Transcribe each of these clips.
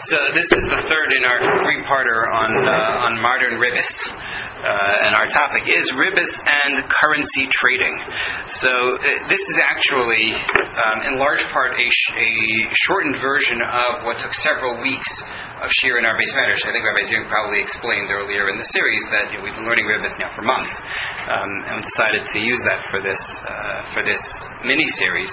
So this is the third in our three-parter on modern ribbis. And our topic is ribbis and currency trading. So this is actually, in large part, a shortened version of what took several weeks of Shir in our base matters. I think Rabbi Zion probably explained earlier in the series that we've been learning ribbis now for months, and we decided to use that for this mini-series.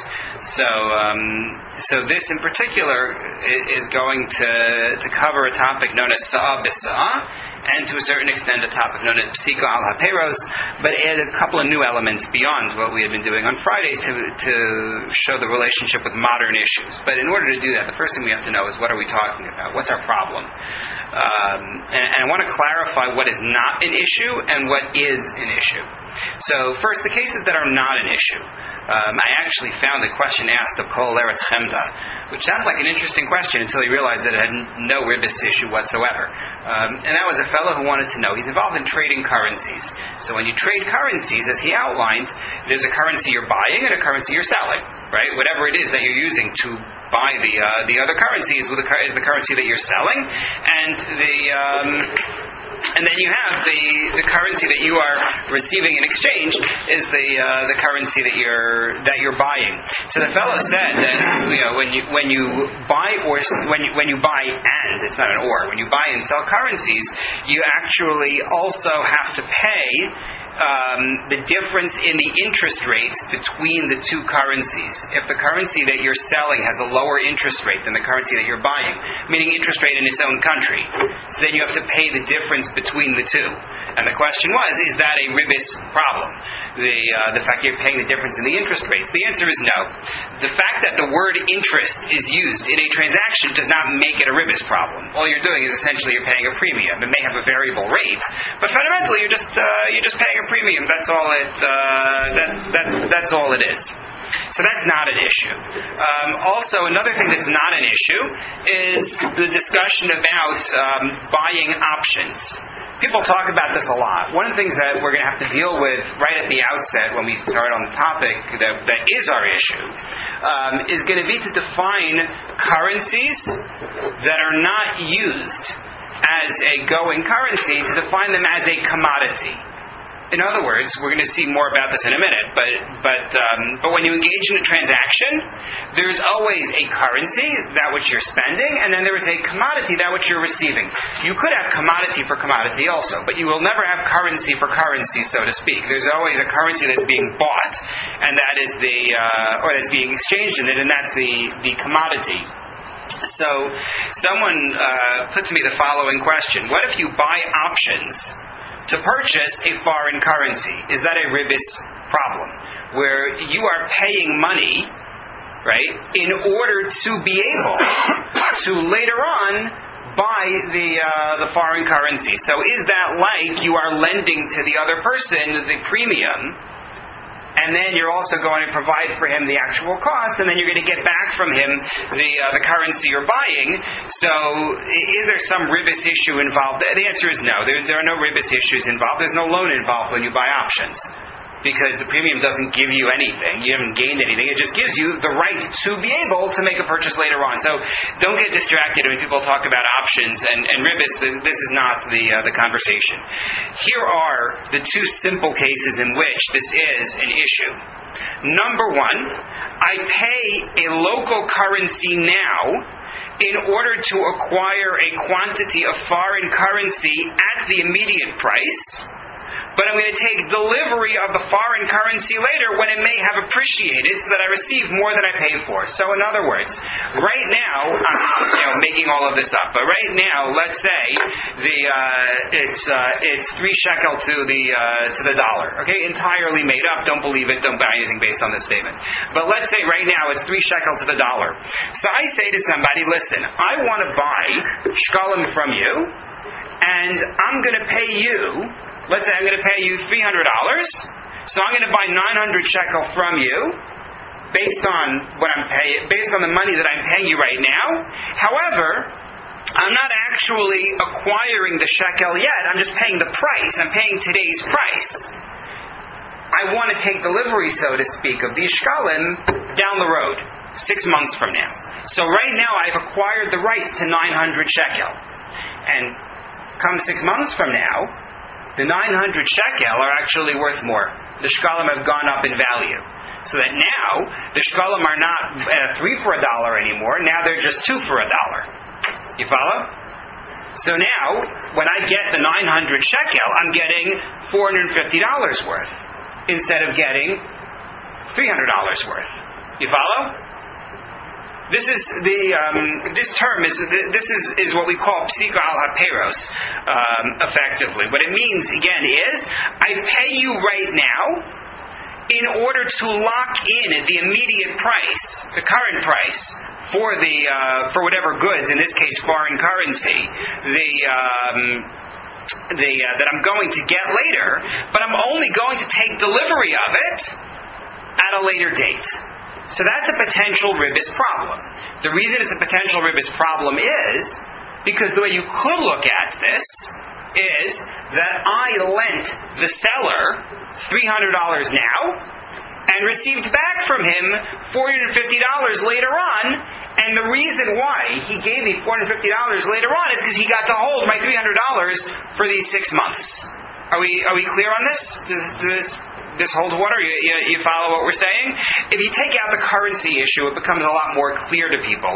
So this in particular is going to cover a topic known as Sa'ah B'Sa'ah, and to a certain extent a topic known as Psika al HaPeiros, but add a couple of new elements beyond what we had been doing on Fridays to show the relationship with modern issues. But in order to do that, the first thing we have to know is, what are we talking about? What's our problem? And I want to clarify what is not an issue and what is an issue. So first, the cases that are not an issue. I actually found a question asked of Kol Eretz Chemda, which sounded like an interesting question until he realized that it had no ribbis issue whatsoever. And that was a fellow who wanted to know. He's involved in trading currencies. So when you trade currencies, as he outlined, there's a currency you're buying and a currency you're selling, right? Whatever it is that you're using to buy the other currency is the currency that you're selling, and then you have the currency that you are receiving in exchange is the currency that you're buying. So the fellow said that when you buy and it's not an or, when you buy and sell currencies, you actually also have to pay the difference in the interest rates between the two currencies. If the currency that you're selling has a lower interest rate than the currency that you're buying, meaning interest rate in its own country, so then you have to pay the difference between the two. And the question was, is that a ribbis problem? The fact you're paying the difference in the interest rates? The answer is no. The fact that the word interest is used in a transaction does not make it a ribbis problem. All you're doing is essentially you're paying a premium. It may have a variable rate, but fundamentally you're just paying a premium. That's all it is. So that's not an issue. Also, another thing that's not an issue is the discussion about buying options. People talk about this a lot. One of the things that we're going to have to deal with right at the outset when we start on the topic that is our issue is going to be to define currencies that are not used as a going currency, to define them as a commodity. In other words, we're going to see more about this in a minute, but when you engage in a transaction, there's always a currency, that which you're spending, and then there is a commodity, that which you're receiving. You could have commodity for commodity also, but you will never have currency for currency, so to speak. There's always a currency that's being bought, and that is or that's being exchanged in it, and that's the commodity. So, someone put to me the following question: what if you buy options to purchase a foreign currency? Is that a ribbis problem, where you are paying money, right, in order to be able to later on buy the foreign currency? So is that like you are lending to the other person the premium, and then you're also going to provide for him the actual cost, and then you're going to get back from him the currency you're buying? So is there some ribbis issue involved? The answer is no. There are no ribbis issues involved. There's no loan involved when you buy options, because the premium doesn't give you anything. You haven't gained anything. It just gives you the right to be able to make a purchase later on. So don't get distracted when people talk about options and ribbis. This is not the conversation. Here are the two simple cases in which this is an issue. Number one, I pay a local currency now in order to acquire a quantity of foreign currency at the immediate price, but I'm going to take delivery of the foreign currency later when it may have appreciated, so that I receive more than I paid for. So in other words, right now, I'm making all of this up, but right now, let's say it's 3 shekel to the dollar. Okay, entirely made up. Don't believe it. Don't buy anything based on this statement. But let's say right now it's 3 shekel to the dollar. So I say to somebody, listen, I want to buy shkalim from you, and I'm going to pay you. Let's say I'm going to pay you $300, so I'm going to buy 900 shekel from you, based on the money that I'm paying you right now. However, I'm not actually acquiring the shekel yet. I'm just paying the price. I'm paying today's price. I want to take delivery, so to speak, of these shkalim down the road. 6 months from now. So right now I've acquired the rights to 900 shekel. And come 6 months from now, the 900 shekel are actually worth more. The shkalim have gone up in value. So that now, the shkalim are not 3 for $1 anymore. Now they're just 2 for $1. You follow? So now, when I get the 900 shekel, I'm getting $450 worth instead of getting $300 worth. You follow? This is this term is what we call psika al haperos, effectively. What it means again is I pay you right now in order to lock in the immediate price, the current price for whatever goods, in this case foreign currency, that I'm going to get later, but I'm only going to take delivery of it at a later date. So that's a potential ribis problem. The reason it's a potential ribis problem is because the way you could look at this is that I lent the seller $300 now and received back from him $450 later on, and the reason why he gave me $450 later on is because he got to hold my $300 for these 6 months. Are we clear on this? Does this hold water? You follow what we're saying? If you take out the currency issue, it becomes a lot more clear to people.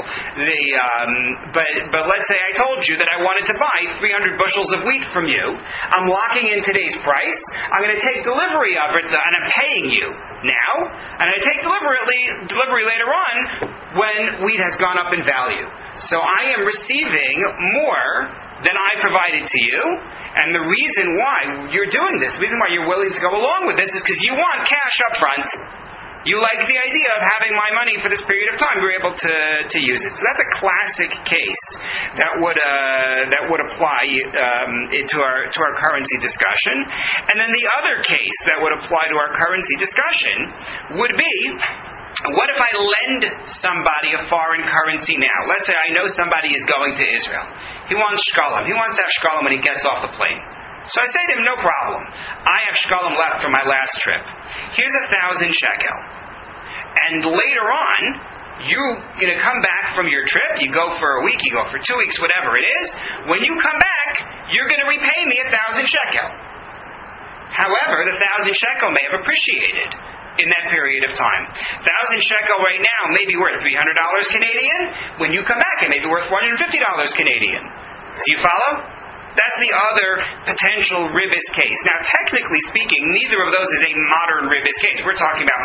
But let's say I told you that I wanted to buy 300 bushels of wheat from you. I'm locking in today's price. I'm going to take delivery of it, and I'm paying you now. And I take delivery later on when wheat has gone up in value. So I am receiving more than I provided to you. And the reason why you're doing this, the reason why you're willing to go along with this is because you want cash up front. You like the idea of having my money for this period of time. You're able to use it. So that's a classic case that would apply to our currency discussion. And then the other case that would apply to our currency discussion would be, what if I lend somebody a foreign currency now? Let's say I know somebody is going to Israel. He wants shkalim. He wants to have shkalim when he gets off the plane. So I say to him, no problem. I have shkalim left from my last trip. Here's 1,000 shekel. And later on, you're going to come back from your trip. You go for a week, you go for 2 weeks, whatever it is. When you come back, you're going to repay me 1,000 shekel. However, the 1,000 shekel may have appreciated in that period of time. 1,000 shekel right now may be worth $300 Canadian. When you come back, it may be worth $150 Canadian. So you follow? That's the other potential ribis case. Now, technically speaking, neither of those is a modern ribis case. We're talking about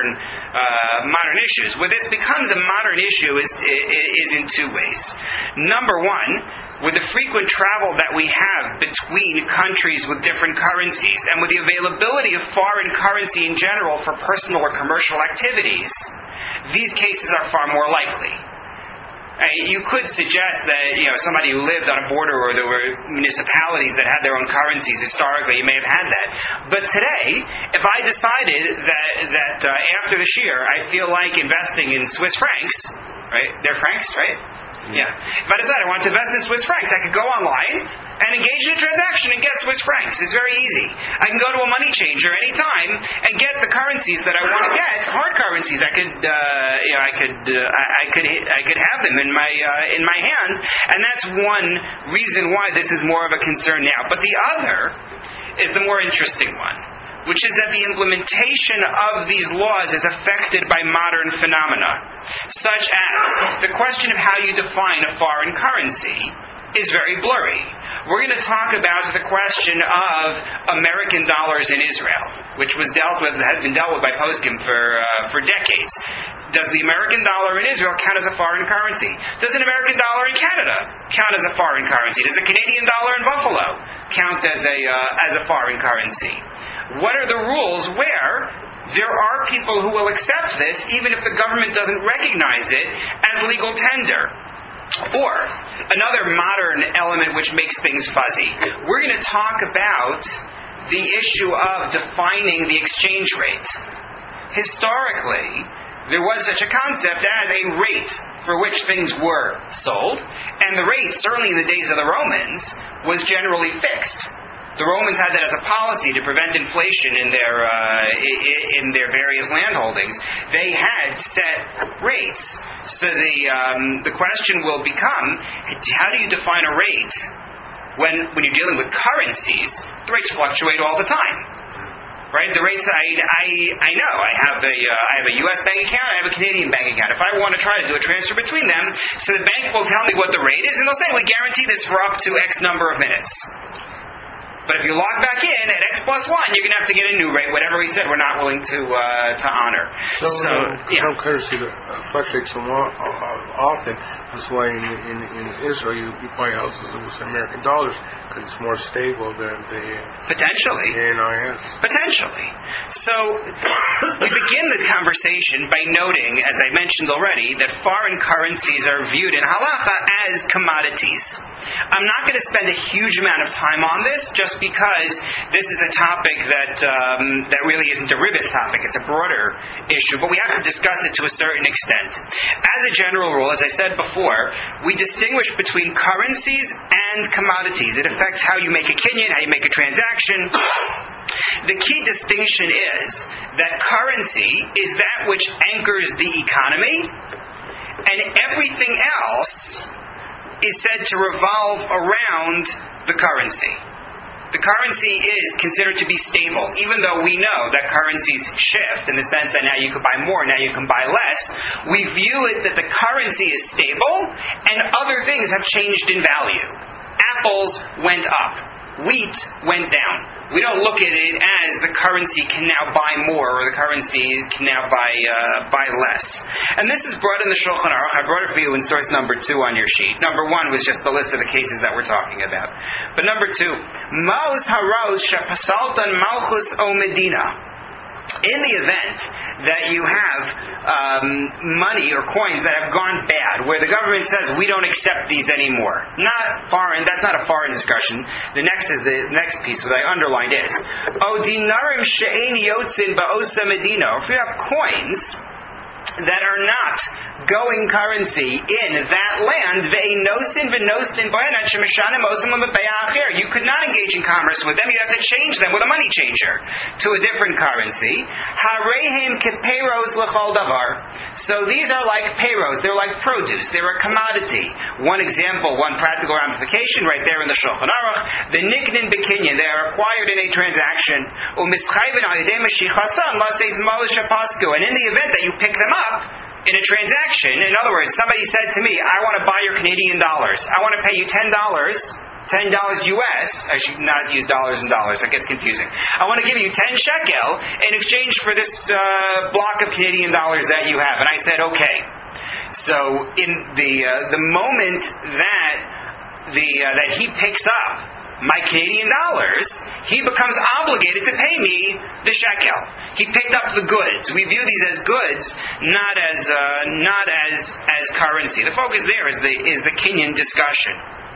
modern issues. Where this becomes a modern issue is in two ways. Number one, with the frequent travel that we have between countries with different currencies, and with the availability of foreign currency in general for personal or commercial activities, these cases are far more likely. You could suggest that somebody who lived on a border where there were municipalities that had their own currencies historically, you may have had that. But today, if I decided that after this year I feel like investing in Swiss francs, right? They're francs, right? Yeah. If I decide I want to invest in Swiss francs, I could go online and engage in a transaction and get Swiss francs. It's very easy. I can go to a money changer anytime and get the currencies that I want to get, hard currencies. I could have them in my hand, and that's one reason why this is more of a concern now. But the other is the more interesting one, which is that the implementation of these laws is affected by modern phenomena, such as the question of how you define a foreign currency is very blurry. We're going to talk about the question of American dollars in Israel, which has been dealt with by Poskim for decades. Does the American dollar in Israel count as a foreign currency? Does an American dollar in Canada count as a foreign currency? Does a Canadian dollar in Buffalo count as a foreign currency? What are the rules where there are people who will accept this even if the government doesn't recognize it as legal tender? Or, another modern element which makes things fuzzy. We're going to talk about the issue of defining the exchange rate. Historically, there was such a concept as a rate for which things were sold, and the rate, certainly in the days of the Romans, was generally fixed. The Romans had that as a policy to prevent inflation in their various land holdings. They had set rates. So the question will become, how do you define a rate when you're dealing with currencies? The rates fluctuate all the time. Right, the rates I know. I have a U.S. bank account. I have a Canadian bank account. If I want to try to do a transfer between them, so the bank will tell me what the rate is, and they'll say we guarantee this for up to X number of minutes. But if you log back in at X plus 1, you're going to have to get a new rate. Whatever we said, we're not willing to honor. So currency fluctuates so often. That's why in Israel you buy houses with American dollars because it's more stable than the potentially NIS. Potentially. So we begin the conversation by noting, as I mentioned already, that foreign currencies are viewed in halacha as commodities. I'm not going to spend a huge amount of time on this, just because this is a topic that really isn't a Ribbis topic. It's a broader issue, but we have to discuss it to a certain extent. As a general rule, as I said before, we distinguish between currencies and commodities. It affects how you make a kinyan, how you make a transaction. The key distinction is that currency is that which anchors the economy, and everything else is said to revolve around the currency. The currency is considered to be stable, even though we know that currencies shift in the sense that now you can buy more, now you can buy less. We view it that the currency is stable and other things have changed in value. Apples went up. Wheat went down. We don't look at it as the currency can now buy more or the currency can now buy less. And this is brought in the Shulchan Aruch. I brought it for you in source number 2 on your sheet. Number 1 was just the list of the cases that we're talking about. But number 2, Maos Haros Shepasaltan Malchus O Medina. In the event that you have money or coins that have gone bad, where the government says we don't accept these anymore, not foreign. That's not a foreign discussion. The next piece that I underlined is O dinarim she'ein yotzin ba'osa medina. If you have coins that are not going currency in that land, you could not engage in commerce with them. You have to change them with a money changer to a different currency. So these are like peiros. They're like produce. They're a commodity. One example, one practical ramification right there in the Shulchan Aruch, the niknin bekinyan. They are acquired in a transaction. And in the event that you pick them up in a transaction, in other words, somebody said to me, I want to buy your Canadian dollars. I want to pay you $10 US. I should not use dollars and dollars. That gets confusing. I want to give you 10 shekel in exchange for this block of Canadian dollars that you have. And I said, okay. So in the moment that he picks up my Canadian dollars, he becomes obligated to pay me the shekel. He picked up the goods. We view these as goods, not as currency. The focus there is the kinyan discussion.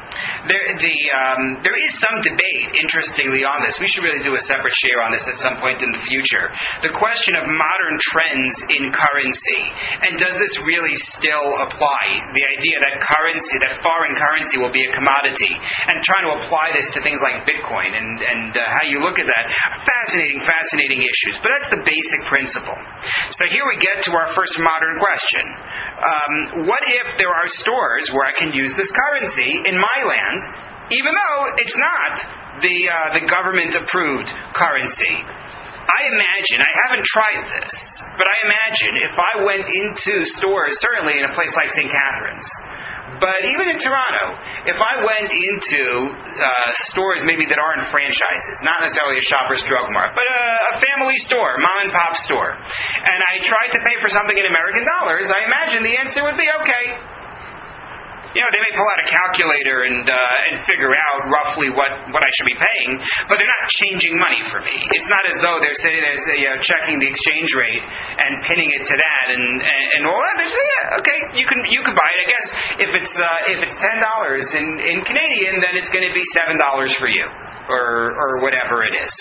There is some debate, interestingly, on this. We should really do a separate share on this at some point in the future. The question of modern trends in currency, and does this really still apply? The idea that foreign currency will be a commodity, and trying to apply this to things like Bitcoin and how you look at that. Fascinating issues. But that's the basic principle. So here we get to our first modern question. What if there are stores where I can use this currency in my land, even though it's not the government-approved currency? I imagine, I haven't tried this, but I imagine if I went into stores, certainly in a place like St. Catharines, but even in Toronto, if I went into stores maybe that aren't franchises, not necessarily a Shoppers Drug Mart, but a family store, mom and pop store, and I tried to pay for something in American dollars, I imagine the answer would be okay. They may pull out a calculator and figure out roughly what I should be paying, but they're not changing money for me. It's not as though they're sitting there checking the exchange rate and pinning it to that and all that. They say, yeah, okay, you can buy it. I guess if it's $10 in Canadian, then it's going to be $7 for you, or whatever it is.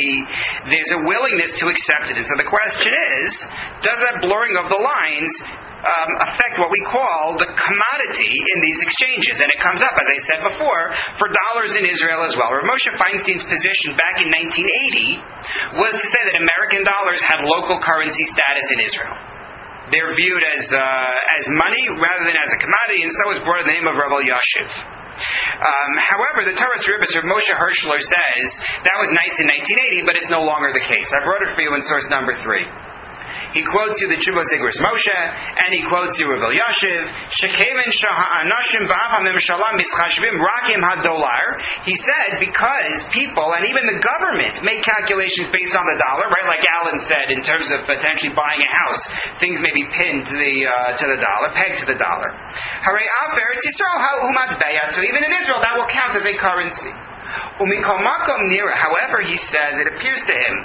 There's a willingness to accept it. And so the question is, does that blurring of the lines affect what we call the commodity in these exchanges. And it comes up, as I said before, for dollars in Israel as well. Rav Moshe Feinstein's position back in 1980 was to say that American dollars have local currency status in Israel. They're viewed as money rather than as a commodity, and so is brought in the name of Rav Elyashiv. However, the Taras Ribis of Moshe Hirschler says that was nice in 1980, but it's no longer the case. I brought it for you in source number 3. He quotes you the Tshuvos Igros Moshe, and he quotes you Rav Elyashiv. Shekeven sha'anashim v'av ha'memshala mischashvim rakim ha'dolar. He said because people and even the government make calculations based on the dollar, right? Like Alan said, in terms of potentially buying a house, things may be pinned to the dollar, pegged to the dollar. Harei af eretz Yisrael ha'umat beya. So even in Israel, that will count as a currency. However, he says, it appears to him,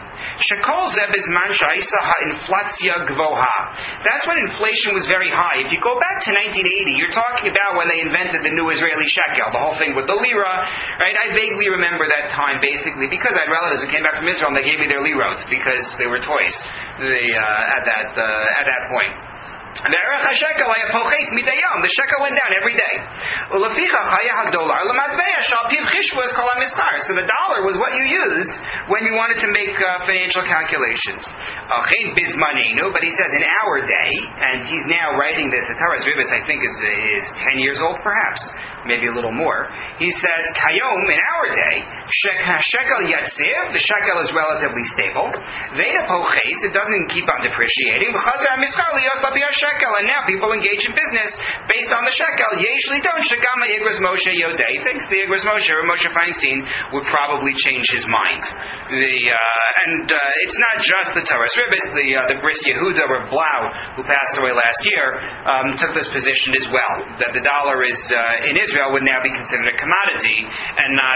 that's when inflation was very high. If you go back to 1980, you're talking about when they invented the new Israeli shekel, the whole thing with the lira, right? I vaguely remember that time, basically, because I had relatives who came back from Israel and they gave me their liros because they were toys at that point. The shekel went down every day. So the dollar was what you used when you wanted to make financial calculations. But he says in our day, and he's now writing this, the Taras Ribis I think is 10 years old perhaps, maybe a little more. He says, Kayom, in our day, shekel yatziv, the shekel is relatively stable. Veda poches, it doesn't keep on depreciating. And now people engage in business based on the shekel. Yeshli don't shagama Igros Moshe Yodei. Thinks the Igros Moshe or Moshe Feinstein would probably change his mind. It's not just the Taras Ribis. The Bris Yehuda Rav Blau, who passed away last year, took this position as well. That the dollar is in Israel would now be considered a commodity and not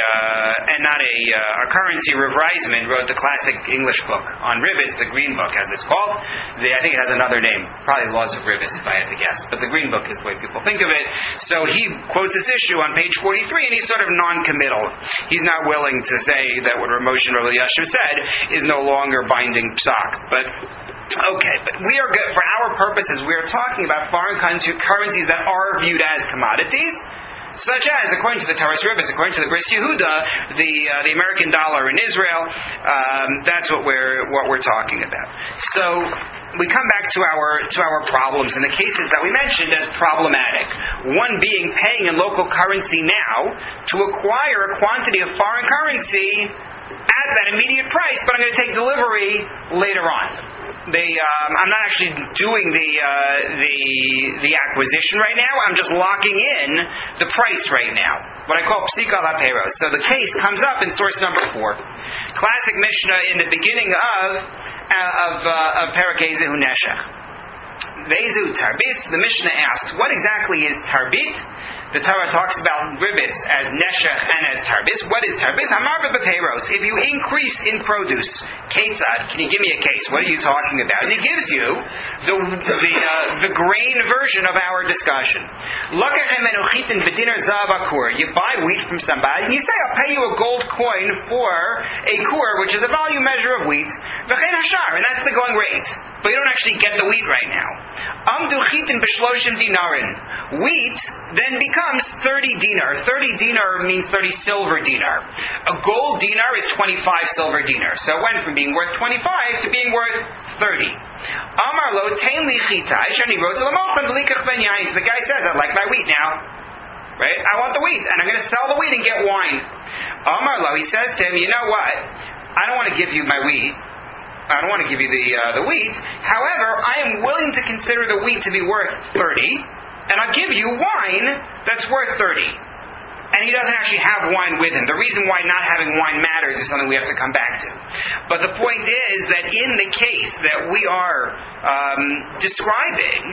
a currency. Rav Reisman wrote the classic English book on Ribis, the Green Book, as it's called. I think it has another name, probably Laws of Ribis, if I had to guess. But the Green Book is the way people think of it. So he quotes this issue on page 43, and he's sort of non-committal. He's not willing to say that what Rav Moshe and Rav Elyashiv said is no longer binding psak. But okay, but we are good for our purposes. We are talking about foreign currencies that are viewed as commodities, such as, according to the Taras Ribis, according to the Bris Yehuda, the American dollar in Israel. That's what we're talking about. So we come back to our problems and the cases that we mentioned as problematic. One being paying in local currency now to acquire a quantity of foreign currency at that immediate price, but I'm going to take delivery later on. I'm not actually doing the acquisition right now. I'm just locking in the price right now. What I call psika la peros. So the case comes up in source number 4. Classic Mishnah in the beginning of Perek Ezehu Neshech. Vezu Tarbis. The Mishnah asks, what exactly is Tarbit? The Torah talks about ribis as neshech and as tarbis. What is tarbis? Hamar b'peiros. If you increase in produce, ketzad, can you give me a case? What are you talking about? And he gives you the grain version of our discussion. You buy wheat from somebody, and you say, I'll pay you a gold coin for a kur, which is a value measure of wheat, and that's the going rate. But you don't actually get the wheat right now. Wheat then becomes 30 dinar. 30 dinar means 30 silver dinar. A gold dinar is 25 silver dinar. So it went from being worth 25 to being worth 30. Amar lo tein li chita. The guy says, I'd like my wheat now. Right? I want the wheat, and I'm going to sell the wheat and get wine. Amar lo, he says to him, you know what? I don't want to give you my wheat. I don't want to give you the wheat. However, I am willing to consider the wheat to be worth 30, and I'll give you wine that's worth 30. And he doesn't actually have wine with him. The reason why not having wine matters is something we have to come back to. But the point is that in the case that we are describing,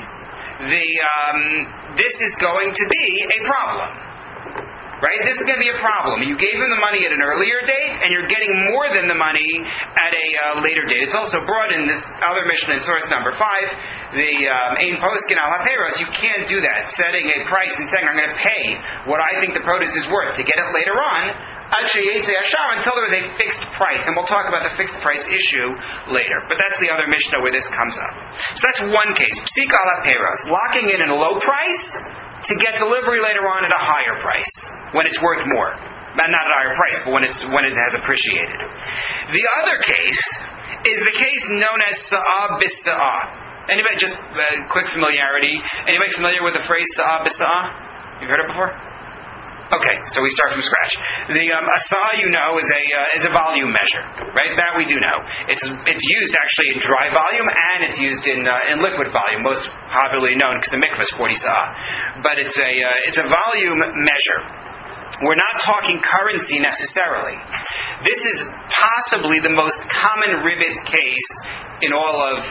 this is going to be a problem. Right? This is going to be a problem. You gave him the money at an earlier date, and you're getting more than the money at a later date. It's also brought in this other Mishnah in source number 5, the Ein Poskin al Haperos. You can't do that, setting a price and saying, I'm going to pay what I think the produce is worth to get it later on. Actually, Eitzei Ashar until there was a fixed price, and we'll talk about the fixed price issue later. But that's the other Mishnah where this comes up. So that's one case. Psik ala peros, locking in at a low price to get delivery later on at a higher price when it's worth more. Not at a higher price, but when it has appreciated. The other case is the case known as sa'ah b'sa'ah. Anybody, just quick familiarity, anybody familiar with the phrase sa'ah b'sa'ah? You've heard it before? Okay, so we start from scratch. The asah, is a volume measure, right? That we do know. It's used actually in dry volume and it's used in liquid volume, most popularly known because the mikvah is 40 sa'ah. But it's a volume measure. We're not talking currency necessarily. This is possibly the most common ribis case in all of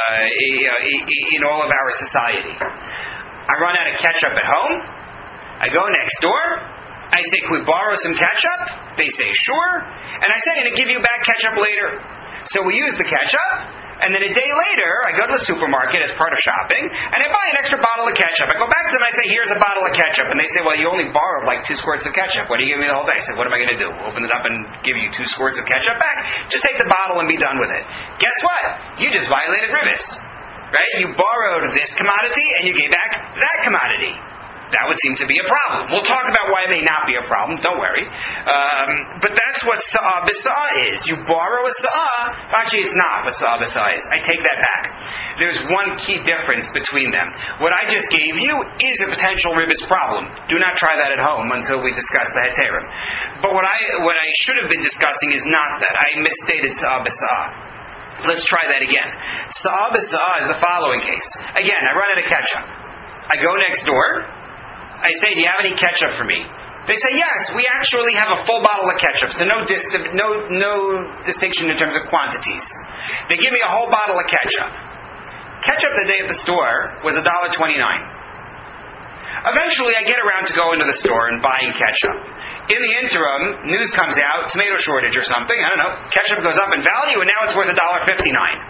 our society. I run out of ketchup at home. I go next door. I say, "Can we borrow some ketchup?" They say, "Sure." And I say, "I'm going to give you back ketchup later." So we use the ketchup, and then a day later, I go to the supermarket as part of shopping, and I buy an extra bottle of ketchup. I go back to them and I say, "Here's a bottle of ketchup." And they say, "Well, you only borrowed like 2 squirts of ketchup. Why do you give me the whole thing?" I said, "What am I going to do? Open it up and give you 2 squirts of ketchup back? Just take the bottle and be done with it." Guess what? You just violated ribis. Right? You borrowed this commodity and you gave back that commodity. That would seem to be a problem. We'll talk about why it may not be a problem, don't worry. But that's what sa'ah b'sa'ah is. You borrow a sa'ah, actually it's not what sa'ah b'sa'ah is. I take that back. There's one key difference between them. What I just gave you is a potential ribis problem. Do not try that at home until we discuss the heterim. But what I should have been discussing is not that. I misstated sa'ah b'sa'ah. Let's try that again. Sa'ah b'sa'ah is the following case. Again, I run out of ketchup. I go next door. I say, "Do you have any ketchup for me?" They say, "Yes, we actually have a full bottle of ketchup." So no distinction in terms of quantities. They give me a whole bottle of ketchup. Ketchup the day at the store was $1.29. Eventually, I get around to going to the store and buying ketchup. In the interim, news comes out, tomato shortage or something, I don't know, ketchup goes up in value and now it's worth $1.59.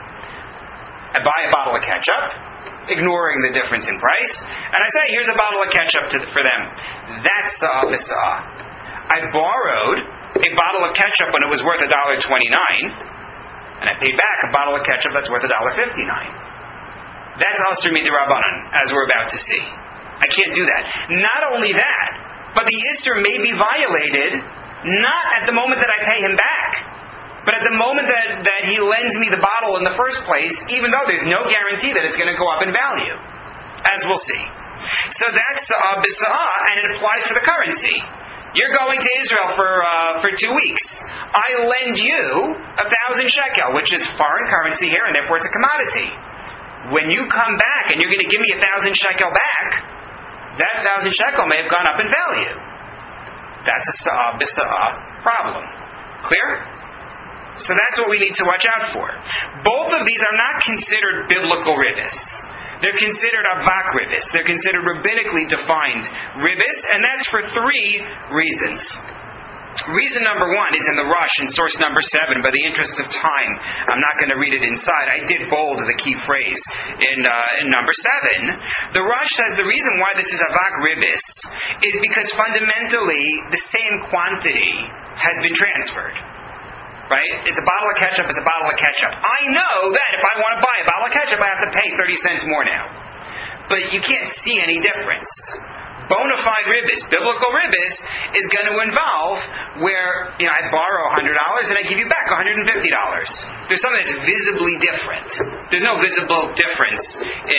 I buy a bottle of ketchup, ignoring the difference in price, and I say, "Here's a bottle of ketchup for them." That's sa'ah b'sa'ah. I borrowed a bottle of ketchup when it was worth $1.29, and I paid back a bottle of ketchup that's worth $1.59. That's Asur Midrabanan, as we're about to see. I can't do that. Not only that, but the Isser may be violated not at the moment that I pay him back, but at the moment that he lends me the bottle in the first place, even though there's no guarantee that it's going to go up in value, as we'll see. So that's sa'ah b'sa'ah, and it applies to the currency. You're going to Israel for 2 weeks. I lend you 1,000 shekel, which is foreign currency here, and therefore it's a commodity. When you come back and you're going to give me 1,000 shekel back, that 1,000 shekel may have gone up in value. That's a sa'ah b'sa'ah problem. Clear? So that's what we need to watch out for. Both of these are not considered biblical ribis. They're considered avak ribis. They're considered rabbinically defined ribis, and that's for 3 reasons. Reason number 1 is in the Rush in source number 7. By the interest of time, I'm not going to read it inside. I did bold the key phrase in number 7. The Rush says the reason why this is avak ribis is because fundamentally the same quantity has been transferred. Right? It's a bottle of ketchup, it's a bottle of ketchup. I know that if I want to buy a bottle of ketchup, I have to pay 30 cents more now. But you can't see any difference. Bona fide ribis, biblical ribis, is going to involve where I borrow $100 and I give you back $150. There's something that's visibly different. There's no visible difference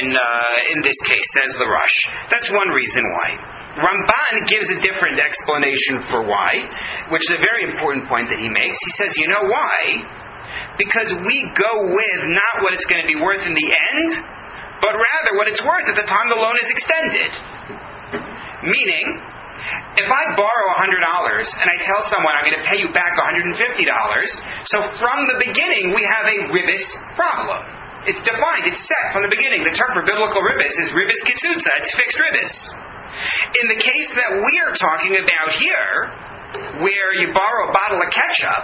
in this case, says the Rush. That's one reason why. Ramban gives a different explanation for why, which is a very important point that he makes. He says, you know why? Because we go with not what it's going to be worth in the end, but rather what it's worth at the time the loan is extended. Meaning, if I borrow $100 and I tell someone I'm going to pay you back $150, so from the beginning we have a ribis problem. It's defined, it's set from the beginning. The term for biblical ribis is ribis kitzutza, it's fixed ribis. In the case that we are talking about here, where you borrow a bottle of ketchup,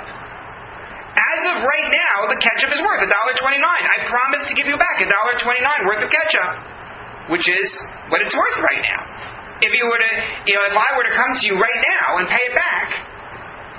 as of right now, the ketchup is worth $1.29. I promise to give you back $1.29 worth of ketchup, which is what it's worth right now. If you were to, if I were to come to you right now and pay it back,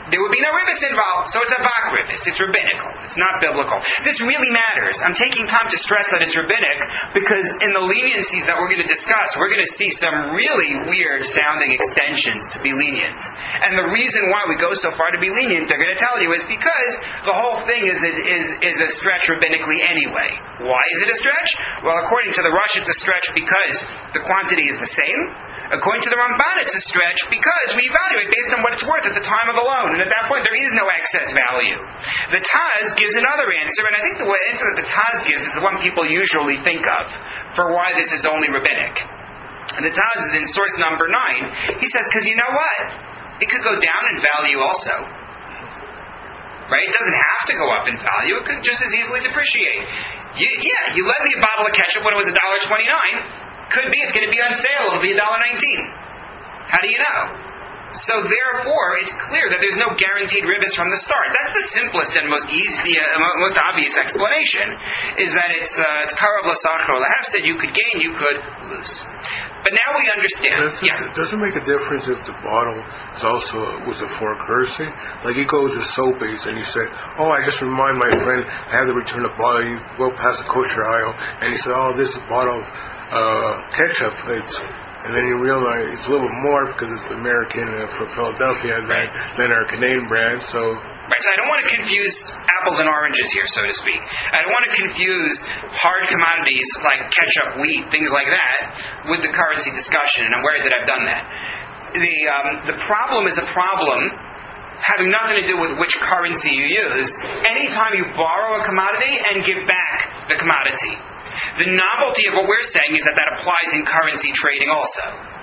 there would be no ribis involved. So it's a bak ribis. It's rabbinical. It's not biblical. This really matters. I'm taking time to stress that it's rabbinic because in the leniencies that we're going to discuss, we're going to see some really weird sounding extensions to be lenient. And the reason why we go so far to be lenient, they're going to tell you, is because the whole thing is a stretch rabbinically anyway. Why is it a stretch? Well, according to the Rush, it's a stretch because the quantity is the same. According to the Ramban, it's a stretch because we evaluate based on what it's worth at the time of the loan. And at that point, there is no excess value. The Taz gives another answer, and I think the answer that the Taz gives is the one people usually think of for why this is only rabbinic. And the Taz is in source number 9. He says, because you know what? It could go down in value also. Right? It doesn't have to go up in value. It could just as easily depreciate. You lend me a bottle of ketchup when it was $1.29. Could be it's going to be on sale. It'll be $1.19. How do you know? So therefore, it's clear that there's no guaranteed ribis from the start. That's the simplest and most obvious explanation. Is that it's karav l'sachar l'hef, said you could gain, you could lose. But now we understand. Does it make a difference if the bottle is also with a foreign currency? Like you go to Sobeys and you say, "Oh, I just remind my friend I have to return the bottle." You go past the kosher aisle and you say, "Oh, this is a bottle of ketchup." And then you realize it's a little bit more because it's American from Philadelphia than our Canadian brand. So I don't want to confuse apples and oranges here, so to speak. I don't want to confuse hard commodities like ketchup, wheat, things like that, with the currency discussion, and I'm worried that I've done that. The problem is a problem having nothing to do with which currency you use. Anytime you borrow a commodity and give back the commodity. The novelty of what we're saying is that applies in currency trading also.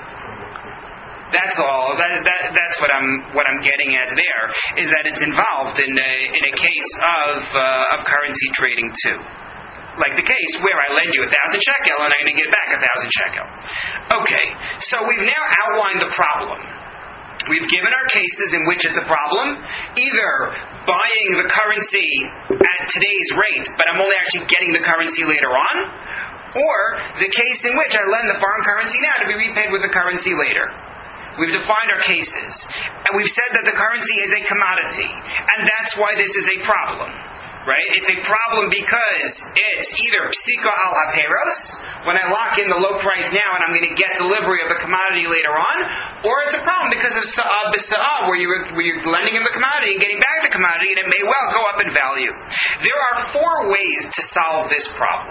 That's all. That's what I'm getting at there, is that it's involved in a case of currency trading too. Like the case where I lend you 1,000 shekel and I'm going to get back 1,000 shekel. Okay, so we've now outlined the problem. We've given our cases in which it's a problem, either buying the currency at today's rate, but I'm only actually getting the currency later on, or the case in which I lend the foreign currency now to be repaid with the currency later. We've defined our cases, and we've said that the currency is a commodity, and that's why this is a problem. Right? It's a problem because it's either psika al haperos, when I lock in the low price now and I'm going to get delivery of the commodity later on, or it's a problem because of sa'ah b'sa'ah, where you're lending him the commodity and getting back the commodity, and it may well go up in value. There are 4 ways to solve this problem.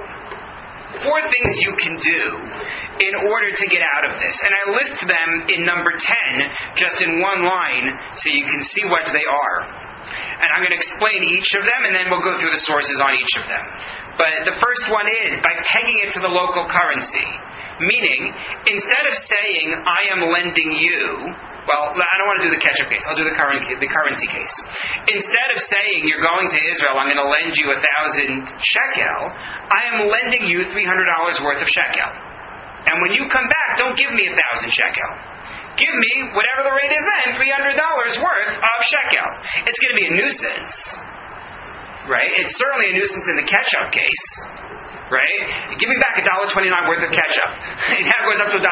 4 things you can do in order to get out of this. And I list them in number 10, just in one line, so you can see what they are. And I'm going to explain each of them, and then we'll go through the sources on each of them. But the first one is by pegging it to the local currency. Meaning, instead of saying, I am lending you, well, I don't want to do the ketchup case. I'll do the currency case. Instead of saying, you're going to Israel, I'm going to lend you 1,000 shekel, I am lending you $300 worth of shekel. And when you come back, don't give me 1,000 shekel. Give me whatever the rate is then, $300 worth of shekel. It's going to be a nuisance, right? It's certainly a nuisance in the ketchup case, right? Give me back $1.29 worth of ketchup. It now goes up to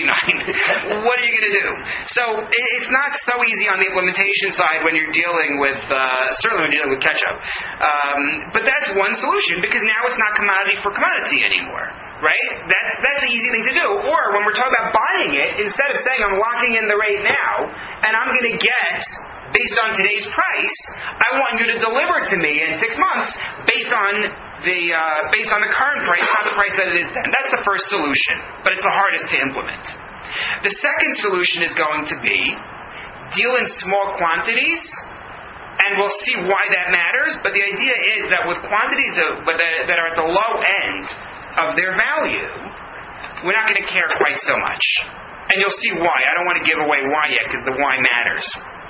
$1.39. What are you going to do? So it's not so easy on the implementation side when you're dealing with, certainly when you're dealing with ketchup. But that's one solution, because now it's not commodity for commodity anymore. Right? That's the easy thing to do. Or when we're talking about buying it, instead of saying I'm locking in the rate now, and I'm going to get, based on today's price, I want you to deliver to me in 6 months based on the current price, not the price that it is then. That's the first solution, but it's the hardest to implement. The second solution is going to be deal in small quantities, and we'll see why that matters. But the idea is that with quantities that are at the low end of their value, we're not going to care quite so much. And you'll see why. I don't want to give away why yet, because the why matters.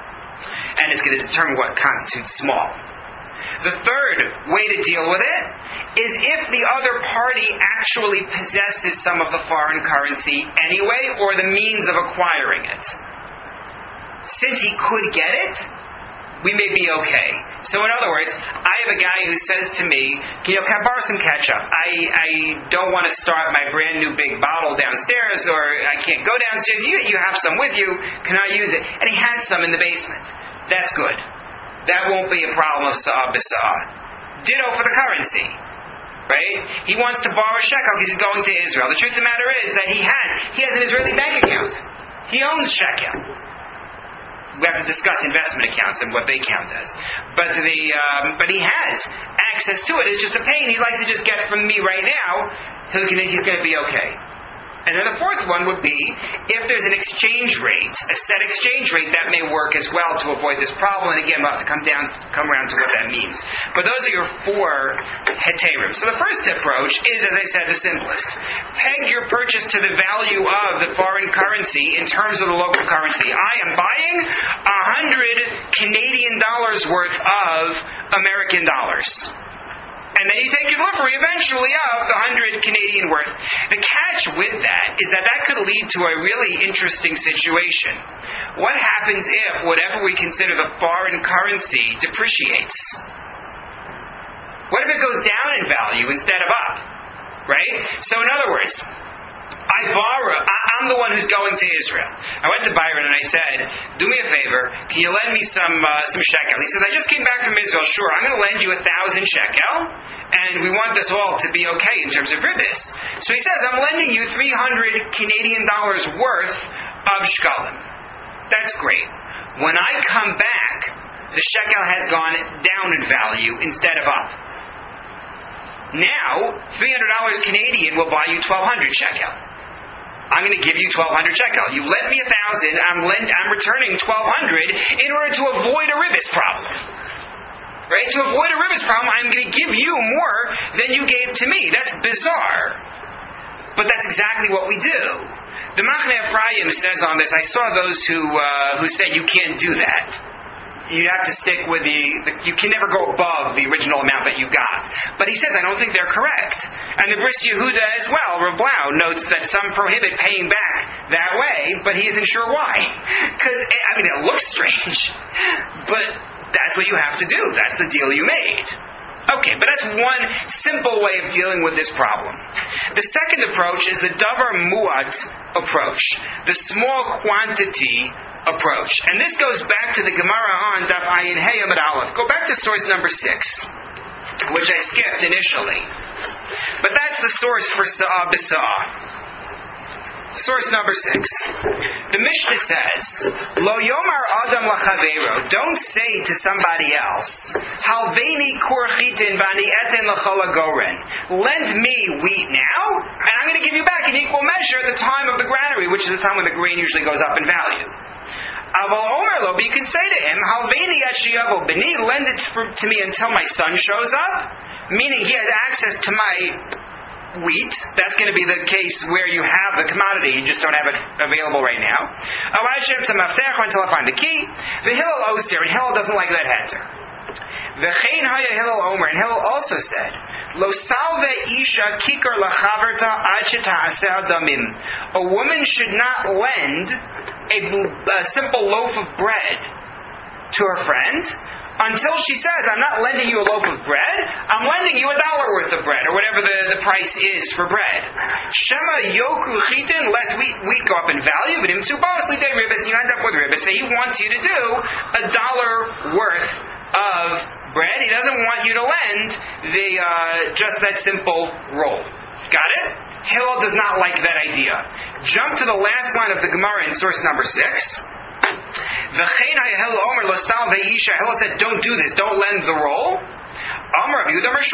And it's going to determine what constitutes small. The third way to deal with it is if the other party actually possesses some of the foreign currency anyway, or the means of acquiring it. Since he could get it, we may be okay. So in other words, I have a guy who says to me, can I borrow some ketchup? I don't want to start my brand new big bottle downstairs, or I can't go downstairs. You have some with you. Can I use it? And he has some in the basement. That's good. That won't be a problem of sa'ah b'sa'ah. Ditto for the currency. Right? He wants to borrow shekel because he's going to Israel. The truth of the matter is that he has an Israeli bank account. He owns shekel. We have to discuss investment accounts and what they count as. But he has access to it. It's just a pain. He'd like to just get it from me right now. He's going to be okay. And then the fourth one would be, if there's an exchange rate, a set exchange rate, that may work as well to avoid this problem. And again, we'll have to come around to what that means. But those are your four heterim. So the first approach is, as I said, the simplest. Peg your purchase to the value of the foreign currency in terms of the local currency. I am buying 100 Canadian dollars worth of American dollars. And then you take your delivery eventually of the 100 Canadian worth. The catch with that is that could lead to a really interesting situation. What happens if whatever we consider the foreign currency depreciates? What if it goes down in value instead of up? Right? So in other words, I'm the one who's going to Israel. I went to Byron and I said, do me a favor, can you lend me some shekel? He says, I just came back from Israel. Sure, I'm going to lend you 1,000 shekel, and we want this all to be okay in terms of ribbis. So he says, I'm lending you 300 Canadian dollars worth of shekalim. That's great. When I come back, the shekel has gone down in value instead of up. Now, $300 Canadian will buy you 1,200 shekel. I'm going to give you 1,200 shekel. You lent me 1,000. I'm returning 1,200 in order to avoid a ribbis problem. Right? To avoid a ribbis problem, I'm going to give you more than you gave to me. That's bizarre. But that's exactly what we do. The Machne Ephraim says on this, I saw those who said you can't do that. You have to stick with you can never go above the original amount that you got. But he says, I don't think they're correct. And the Bris Yehuda as well, Rav Blau, notes that some prohibit paying back that way, but he isn't sure why. Because, it looks strange. But that's what you have to do. That's the deal you made. Okay, but that's one simple way of dealing with this problem. The second approach is the davar mu'at approach, the small quantity approach. And this goes back to the Gemara on Daf Ayin Hey Amud Aleph. Go back to source number 6, which I skipped initially. But that's the source for Sa'ah B'Sa'ah. Source number 6. The Mishnah says, Lo Yomar Adam Lachaveiro, don't say to somebody else, Halveini Kur Chitin Bani Eten L'Chalagoren, lend me wheat now, and I'm going to give you back in equal measure at the time of the granary, which is the time when the grain usually goes up in value. Aval Omer Lo, but you can say to him, Halveini Yashiyavo Bini, lend it to me until my son shows up, meaning he has access to my wheat. That's going to be the case where you have the commodity, you just don't have it available right now. Until I find the key. The Hillel Osir, and Hillel doesn't like that heter. V'chein haya Hillel Omer, and Hillel also said, Lo salve isha kikar lachaverta ad sheta'aseh damim. A woman should not lend a simple loaf of bread to her friend until she says, I'm not lending you a loaf of bread, I'm lending you $1 worth of bread, or whatever the price is for bread. Shema yoku chitin, lest wheat go up in value, but imtsubasli de ribis, you end up with ribis. So he wants you to do $1 worth of bread. He doesn't want you to lend just that simple roll. Got it? Hillel does not like that idea. Jump to the last line of the Gemara in source number 6. Hillel said, don't do this, don't lend the roll. Rav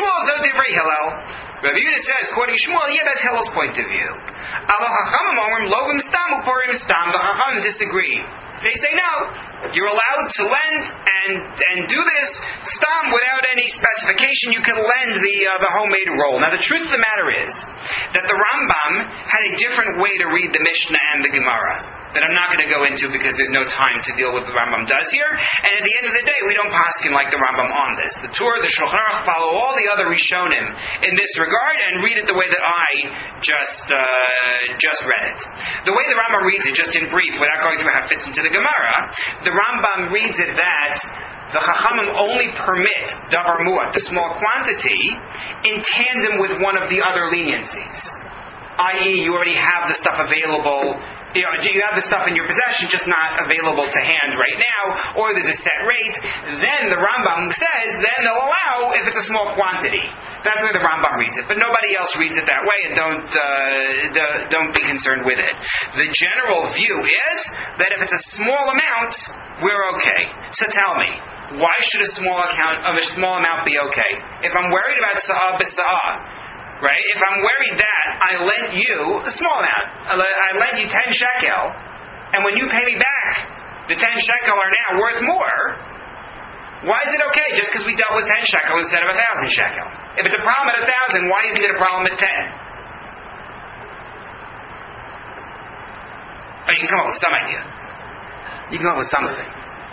Yehuda says, quoting Shmuel, yeah, that's Hillel's point of view. The Chachamim disagree. They say no, you're allowed to lend and do this stam without any specification. You can lend the homemade roll. Now the truth of the matter is that the Rambam had a different way to read the Mishnah and the Gemara that I'm not going to go into because there's no time to deal with what the Rambam does here. And at the end of the day, we don't paskin like the Rambam on this. The Torah, the Shulchan Aruch follow all the other Rishonim in this regard and read it the way that I just read it. The way the Rambam reads it, just in brief, without going through how it fits into the Gemara, the Rambam reads it that the Chachamim only permit davar mu'at, the small quantity, in tandem with one of the other leniencies. I.e., you already have the stuff available Do you have the stuff in your possession just not available to hand right now, or there's a set rate, then the Rambam says, then they'll allow if it's a small quantity. That's the way the Rambam reads it. But nobody else reads it that way, and don't be concerned with it. The general view is that if it's a small amount, we're okay. So tell me, why should a small amount be okay? If I'm worried about sa'ah b'sa'ah, right? If I'm worried that I lent you a small amount, I lent you 10 shekel, and when you pay me back, the 10 shekel are now worth more, why is it okay just because we dealt with 10 shekel instead of 1,000 shekel? If it's a problem at 1,000, why isn't it a problem at 10? Oh, you can come up with some idea. You can come up with something.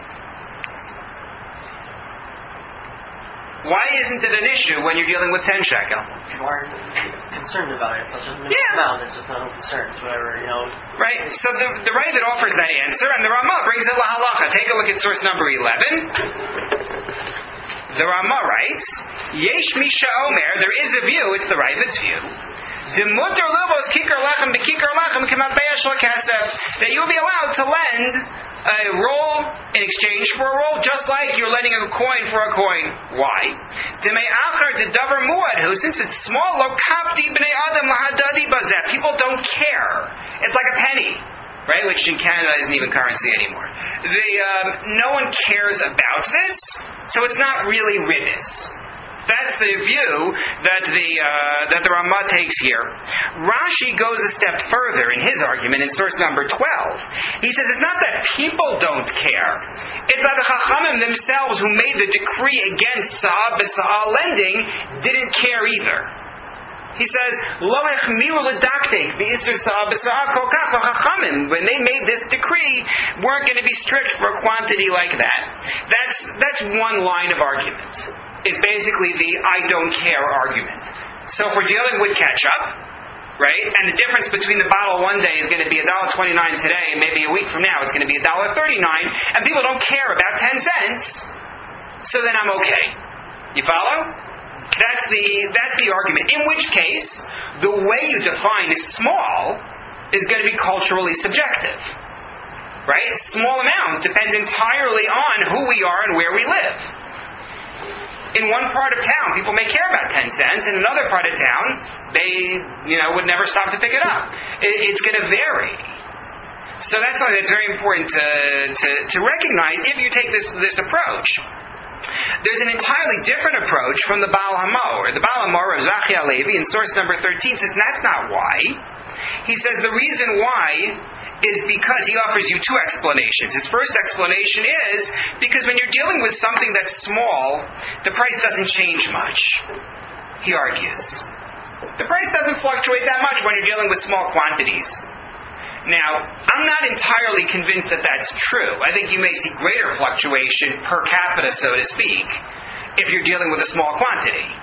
Why isn't it an issue when you're dealing with 10 shekel? People aren't concerned about it. It's not just an amount. It's just not no concerns, whatever, Right. So the Ray that offers that answer, and the Ramah brings it lahalacha. Take a look at source number 11. The Ramah writes, Yesh Misha Omer, there is a view, it's the Ravid's view. Demuter lubos kikar lechem bekikar lechem k'matbeya shel kesef, that you will be allowed to lend a roll in exchange for a roll, just like you're lending a coin for a coin. Why? Demei achar de davar muad, who since it's small, lo kapti b'nei adam lahadadi bazeh. People don't care. It's like a penny, right? Which in Canada isn't even currency anymore. No one cares about this, so it's not really ribbis. That's the view that the Ramah takes here. Rashi goes a step further in his argument in source number 12. He says it's not that people don't care. It's that the Chachamim themselves who made the decree against Sa'ah b'Sa'ah lending didn't care either. He says, Lo echmiru l'daktek b'isur Sa'ah b'Sa'ah kol kach. The Chachamim, when they made this decree, weren't going to be strict for a quantity like that. That's one line of argument. Is basically the I don't care argument. So if we're dealing with ketchup, right, and the difference between the bottle one day is going to be $1.29 today, and maybe a week from now it's going to be $1.39, and people don't care about 10 cents, so then I'm okay. You follow? That's the argument. In which case, the way you define small is going to be culturally subjective. Right? Small amount depends entirely on who we are and where we live. In one part of town, people may care about 10 cents. In another part of town, they, would never stop to pick it up. It's going to vary. So that's something that's very important to recognize if you take this approach. There's an entirely different approach from the Baal HaMaor. The Baal HaMaor of Zachi HaLevi in source number 13 says that's not why. He says the reason why is because he offers you two explanations. His first explanation is because when you're dealing with something that's small, the price doesn't change much. He argues. The price doesn't fluctuate that much when you're dealing with small quantities. Now, I'm not entirely convinced that that's true. I think you may see greater fluctuation per capita, so to speak, if you're dealing with a small quantity.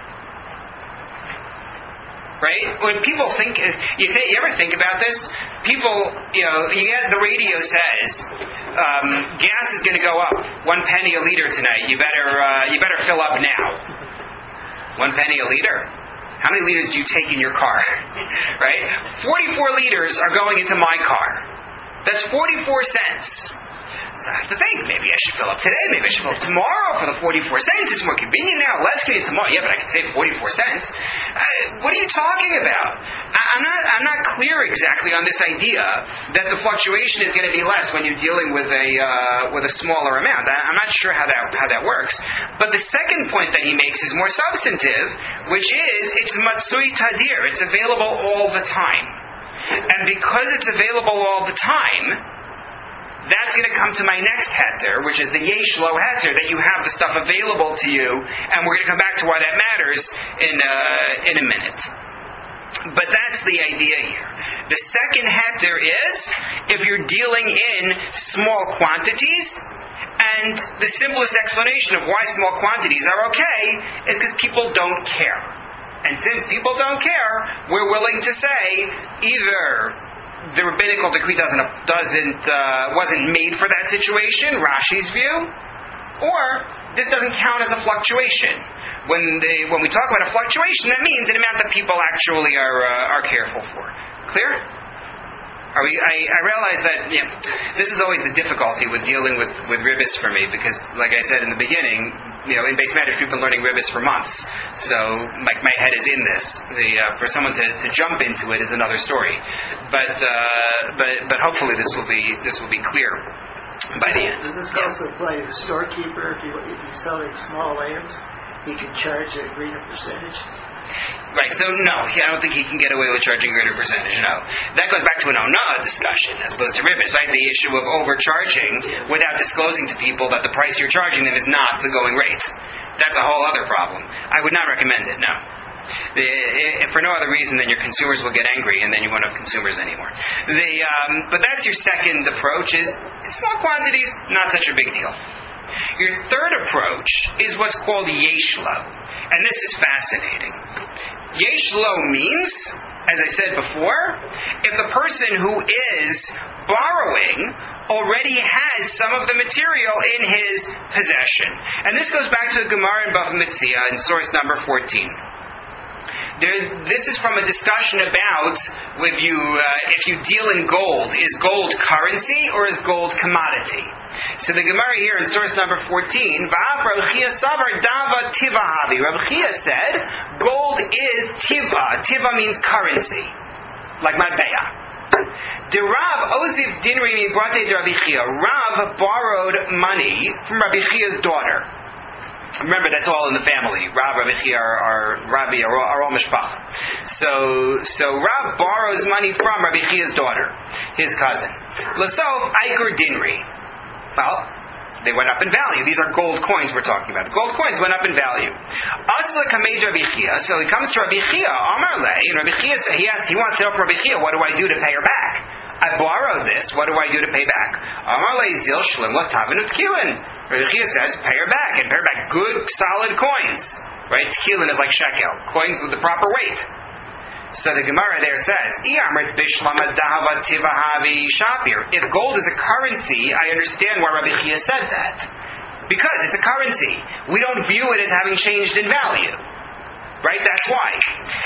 Right? When people think, you ever think about this? People, the radio says gas is going to go up 1 penny a liter tonight. You better fill up now. 1 penny a liter. How many liters do you take in your car? Right? 44 liters are going into my car. That's 44 cents. So I have to think, maybe I should fill up today, maybe I should fill up tomorrow for the 44 cents. It's more convenient now. Let's get it tomorrow. Yeah, but I can save 44 cents. What are you talking about? I'm not clear exactly on this idea that the fluctuation is going to be less when you're dealing with a smaller amount. I'm not sure how that works. But the second point that he makes is more substantive, which is it's matsui tadir. It's available all the time. And because it's available all the time, that's going to come to my next heter, which is the yesh lo heter, that you have the stuff available to you, and we're going to come back to why that matters in a minute. But that's the idea here. The second heter is if you're dealing in small quantities, and the simplest explanation of why small quantities are okay is because people don't care. And since people don't care, we're willing to say either the rabbinical decree wasn't made for that situation, Rashi's view, or this doesn't count as a fluctuation. When we talk about a fluctuation, that means an amount that people actually are careful for. Clear? I realize that this is always the difficulty with dealing with ribbis for me, because, like I said in the beginning, in base matters we've been learning ribbis for months, so my head is in this. For someone to jump into it is another story, but hopefully this will be clear by the end. Does this also apply to the storekeeper? If he's selling small items, he can charge a greater percentage? Right, so no, I don't think he can get away with charging a greater percentage, no. That goes back to an onah discussion as opposed to ribbis, right? The issue of overcharging without disclosing to people that the price you're charging them is not the going rate. That's a whole other problem. I would not recommend it, no. For no other reason than your consumers will get angry and then you won't have consumers anymore. But that's your second approach, is small quantities, not such a big deal. Your third approach is what's called yesh lo, and this is fascinating. Yesh lo means, as I said before, if the person who is borrowing already has some of the material in his possession. And this goes back to the Gemara in Bava Metzia in source number 14. This is from a discussion about if you deal in gold, is gold currency or is gold commodity? So the Gemara here in source number 14, Rav Chia Savar Dava Tiva Havi. Rav Chia said, gold is Tiva. Tiva means currency, like Matbeya. The Rav Oziv Dinri Mi Brate de Rabbi Chia. Rav borrowed money from Rabbi Chia's daughter. Remember, that's all in the family. Rav, Rabbi Chia, Rabbi are all mishpacha. So Rav borrows money from Rabbi Chia's daughter, his cousin. Lasof Aikur Dinri. Well, they went up in value. These are gold coins we're talking about. The gold coins went up in value. Asla Kamed Rabbi Chia. So he comes to Rabbi Chia, Amar Le, and Rabbi Chia says, he wants to know from Rabbi Chia, what do I do to pay her back? I borrowed this, what do I do to pay back? Amar Le Zil Shlim Latavin Utkilin. Rabbi Chia says, pay her back, and pay her back good, solid coins. Right? Tkilin is like shekel. Coins with the proper weight. So the Gemara there says, if gold is a currency, I understand why Rabbi Chia said that. Because it's a currency. We don't view it as having changed in value. Right? That's why.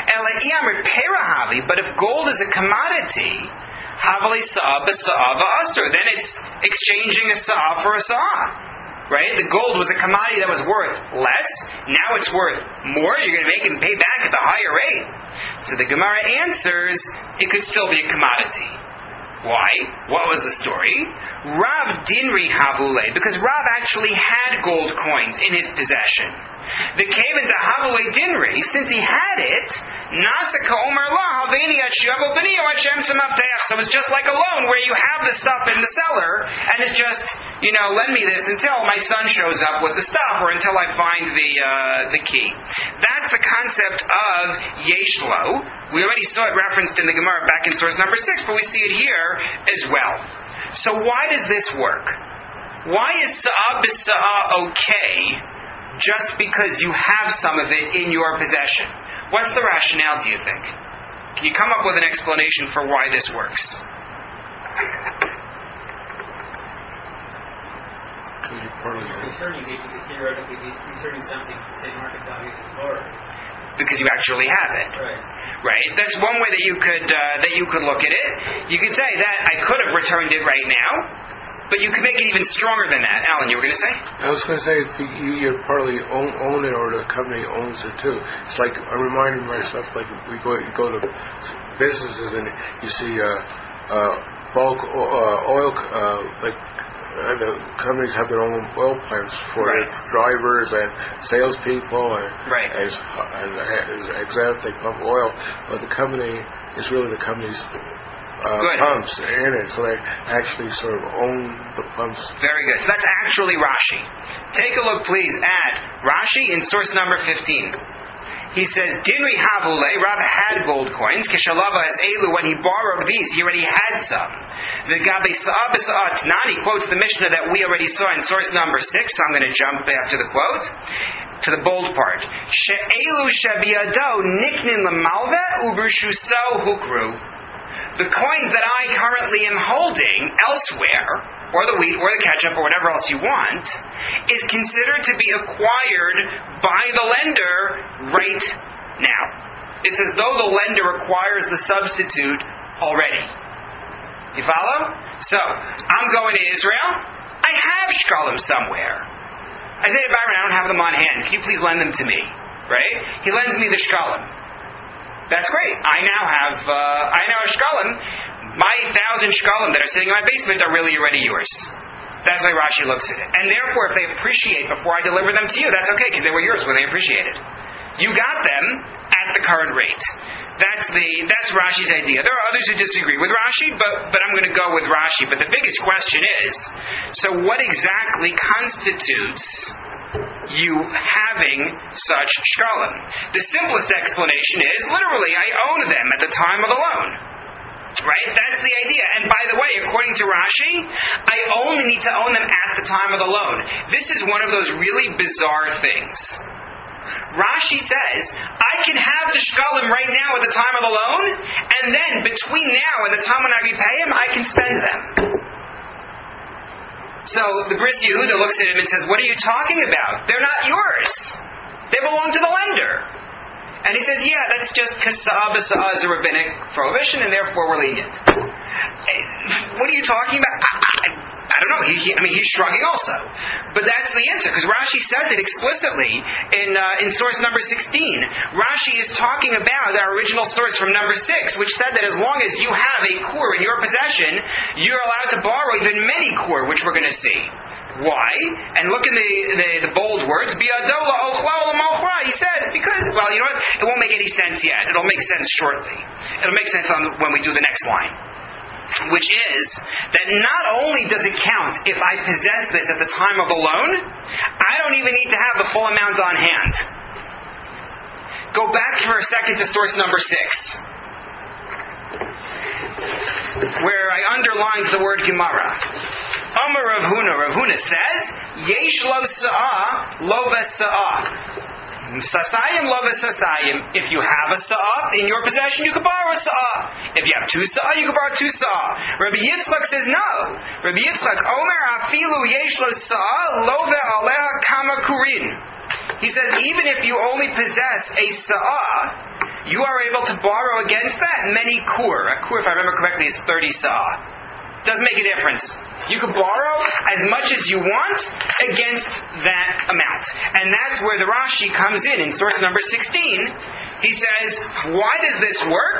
But if gold is a commodity, then it's exchanging a sa'ah for a sa'ah. Right? The gold was a commodity that was worth less. Now it's worth more. You're going to make it and pay back at the higher rate. So the Gemara answers, it could still be a commodity. Why? What was the story? Rav Dinri Havule, because Rav actually had gold coins in his possession. The came into Havule Dinri, since he had it, Nasaka Omer La Haveni at Shiavo Benio at Shem Samaftech. So it's just like a loan where you have the stuff in the cellar, and it's just, lend me this until my son shows up with the stuff, or until I find the key. That's the concept of Yesh Lo. We already saw it referenced in the Gemara back in source number 6, but we see it here as well. So why does this work? Why is Sa'ah B'Sa'ah okay just because you have some of it in your possession? What's the rationale, do you think? Can you come up with an explanation for why this works? Returning something to the same market value as before. Because you actually have it, right? That's one way that you could look at it. You could say that I could have returned it right now, but you could make it even stronger than that. Alan, you were going to say? I was going to say you partly own it, or the company owns it too. It's like I'm reminding myself, like you go to businesses and you see bulk oil, the companies have their own oil plants for their drivers and salespeople, and exams they pump oil, but the company is really the company's pumps in it, so they actually sort of own the pumps. Very good. So that's actually Rashi. Take a look, please, at Rashi in source number 15. He says, Dinri Havule, Rav had gold coins. Keshalava es elu, when he borrowed these, he already had some. The Gabe Sa'ah B'Sa'ah Tnani quotes the Mishnah that we already saw in source number 6. So I'm going to jump after the quote to the bold part. She'elu shabiyado niknin l'malve u'b'shuso hukru. The coins that I currently am holding elsewhere, or the wheat, or the ketchup, or whatever else you want, is considered to be acquired by the lender right now. It's as though the lender acquires the substitute already. You follow? So, I'm going to Israel. I have shkalim somewhere. I say to Byron, I don't have them on hand. Can you please lend them to me? Right? He lends me the shkalim. That's great. I now have shkalim. My 1,000 shkalim that are sitting in my basement are really already yours. That's why Rashi looks at it. And therefore, if they appreciate before I deliver them to you, that's okay, because they were yours when they appreciated. You got them at the current rate. That's Rashi's idea. There are others who disagree with Rashi, but I'm going to go with Rashi. But the biggest question is, so what exactly constitutes you having such shkalim? The simplest explanation is, literally, I own them at the time of the loan. Right? That's the idea. And by the way, according to Rashi, I only need to own them at the time of the loan. This is one of those really bizarre things. Rashi says, I can have the shkalim right now at the time of the loan, and then between now and the time when I repay him, I can spend them. So the Bris Yehuda looks at him and says, what are you talking about? They're not yours. They belong to the lender. And he says, yeah, that's just because Sa'ah b'Sa'ah is a rabbinic prohibition, and therefore we're lenient. What are you talking about? I don't know. He's shrugging also. But that's the answer, because Rashi says it explicitly in source number 16. Rashi is talking about our original source from number 6, which said that as long as you have a kur in your possession, you're allowed to borrow even many kur, which we're going to see. Why? And look in the bold words. He says, because, well, you know what? It won't make any sense yet. It'll make sense shortly. It'll make sense when we do the next line. Which is that not only does it count if I possess this at the time of the loan, I don't even need to have the full amount on hand. Go back for a second to source number 6, where I underlined the word Gemara. Amar Rav Huna. Rav Huna says, Yesh lo sa'ah, lo v'sa'ah. Sasayim lo v'sasayim. If you have a sa'ah in your possession, you can borrow a sa'ah. If you have 2 sa'ah, you can borrow 2 sa'ah. Rabbi Yitzchak says no. Rabbi Yitzchak, Omer afilu yesh lo sa'ah, lo ve'aleha kama kurin. He says, even if you only possess a sa'ah, you are able to borrow against that many kur. A kur, if I remember correctly, is 30 sa'ah. Doesn't make a difference. You can borrow as much as you want against that amount. And that's where the Rashi comes in source number 16. He says, why does this work?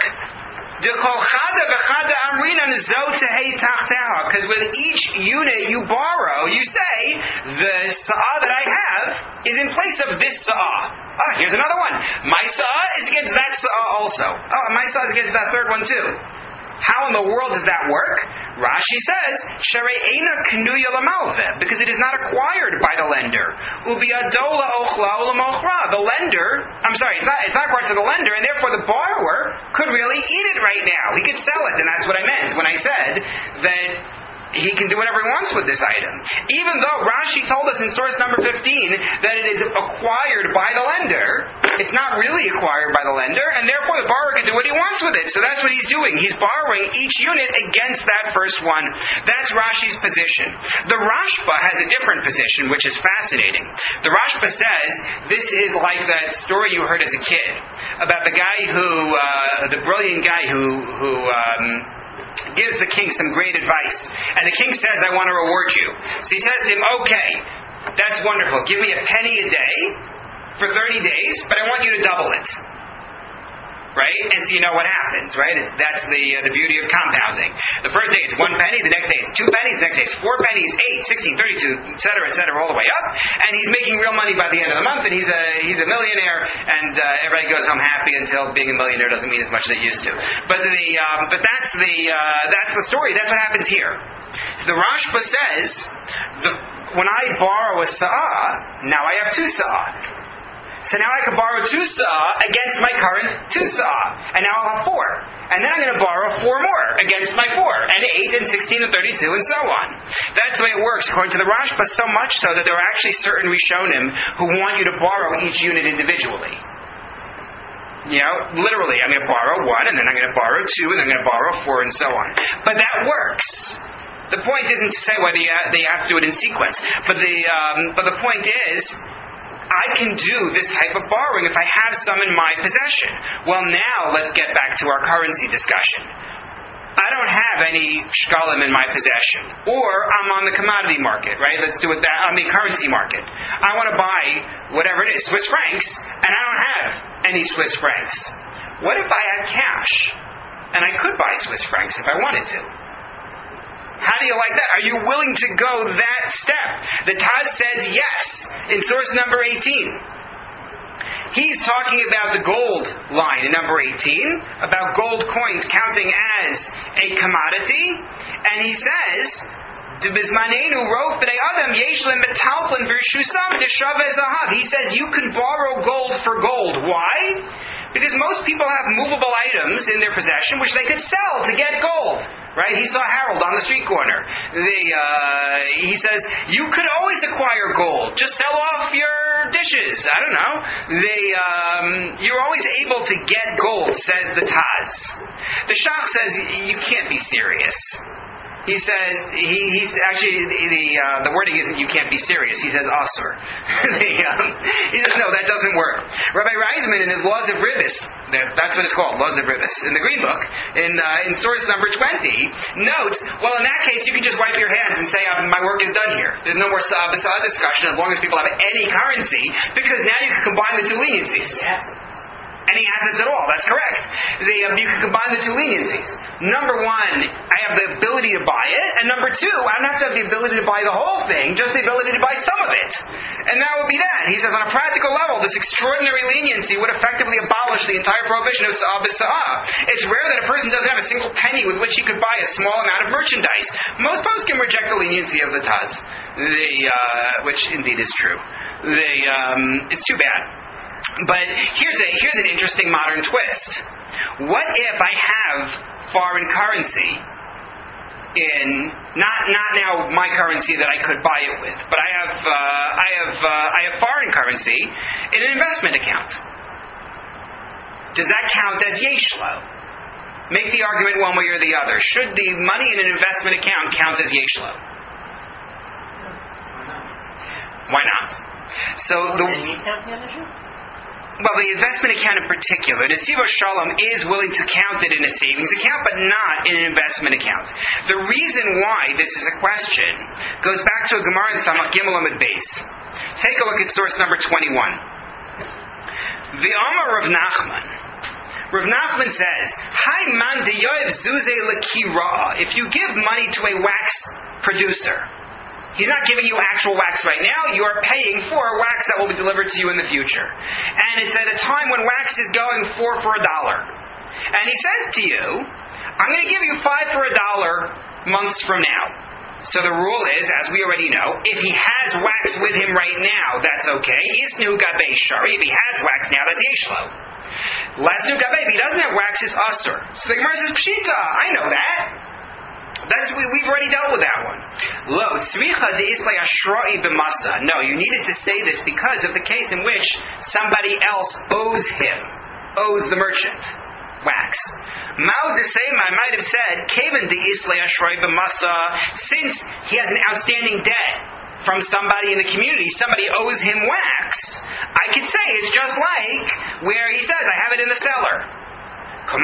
Because with each unit you borrow, you say, the sa'ah that I have is in place of this sa'ah. Here's another one. My sa'ah is against that sa'ah also. My sa'ah is against that third one too. How in the world does that work? Rashi says, Sharei eina knuya lamalveh, because it is not acquired by the lender. Ubiadola ochla ulamochra. The lender, it's not acquired to the lender, and therefore the borrower could really eat it right now. He could sell it, and that's what I meant when I said that he can do whatever he wants with this item. Even though Rashi told us in source number 15 that it is acquired by the lender, it's not really acquired by the lender, and therefore the borrower can do what he wants with it. So that's what he's doing. He's borrowing each unit against that first one. That's Rashi's position. The Rashba has a different position, which is fascinating. The Rashba says this is like that story you heard as a kid about the guy the brilliant guy who gives the king some great advice. And the king says, I want to reward you. So he says to him, okay, that's wonderful. Give me a penny a day for 30 days, but I want you to double it. Right? And so you know what happens, right? That's the beauty of compounding. The first day it's 1 penny, the next day it's 2 pennies, the next day it's 4 pennies, 8, 16, 32, etc., all the way up. And he's making real money by the end of the month, and he's a millionaire, and everybody goes home happy until being a millionaire doesn't mean as much as it used to. But that's the story. That's what happens here. The Rashba says, when I borrow a sa'ah, now I have 2 sa'ah. So now I can borrow 2 sa'ah against my current 2 sa'ah. And now I'll have 4. And then I'm going to borrow 4 more against my 4. And 8 and 16 and 32 and so on. That's the way it works according to the Rashba, so much so that there are actually certain Rishonim who want you to borrow each unit individually. You know, literally, I'm going to borrow 1, and then I'm going to borrow 2, and then I'm going to borrow 4, and so on. But that works. The point isn't to say whether they have to do it in sequence. But the point is, I can do this type of borrowing if I have some in my possession. Well, now let's get back to our currency discussion. I don't don't have any shkalim in my possession, or I'm on the commodity market, right? Let's do it that on the currency market. I want to buy whatever it is, Swiss francs, and I don't have any Swiss francs. What if I had cash, and I could buy Swiss francs if I wanted to? How do you like that? Are you willing to go that step? The Taz says yes in source number 18. He's talking about the gold line in number 18, about gold coins counting as a commodity, and he says, he says you can borrow gold for gold. Why? Because most people have movable items in their possession which they could sell to get gold. Right? He saw Harold on the street corner. He says, you could always acquire gold. Just sell off your dishes. I don't know. You're always able to get gold, says the Taz. The Shach says, you can't be serious. He says, he's actually, the wording isn't you can't be serious. He says asur. He says, no, that doesn't work. Rabbi Reisman in his Laws of Ribbis, that's what it's called, Laws of Ribbis, in the Green Book, in source number 20, notes, well, in that case, you can just wipe your hands and say, my work is done here. There's no more Basad discussion as long as people have any currency, because now you can combine the two leniencies. Any assets at all, that's correct. You can combine the two leniencies. Number one, I have the ability to buy it, and number two, I don't have to have the ability to buy the whole thing, just the ability to buy some of it. And that would be that. He says, on a practical level, this extraordinary leniency would effectively abolish the entire prohibition of Sa'ah B'Sa'ah. It's rare that a person doesn't have a single penny with which he could buy a small amount of merchandise. Most posts can reject the leniency of the Taz, which indeed is true. It's too bad. But here's an interesting modern twist. What if I have foreign currency in not now my currency that I could buy it with, but I have foreign currency in an investment account? Does that count as yeshlo? Make the argument one way or the other. Should the money in an investment account count as yeshlo? Why not? So well, the investment account in particular, Nesiva Shalom is willing to count it in a savings account, but not in an investment account. The reason why this is a question goes back to a Gemara in Samach Gimel Amud Beis. Take a look at source number 21. The Amar Rav Nachman. Rav Nachman says, "Hai man deyoev zuze lekira." If you give money to a wax producer, he's not giving you actual wax right now. You are paying for wax that will be delivered to you in the future. And it's at a time when wax is going for $1. And he says to you, I'm going to give you 5 for $1 months from now. So the rule is, as we already know, if he has wax with him right now, that's okay. Isnu gabe shari. If he has wax now, that's yeshlo. Lasnu gabe. If he doesn't have wax, it's asur. So the Gemara says, pshita, I know that. We've already dealt with that one. No, you needed to say this because of the case in which somebody else owes the merchant wax. Mao the same, I might have said, since he has an outstanding debt from somebody in the community, somebody owes him wax, I could say it's just like where he says, I have it in the cellar. No,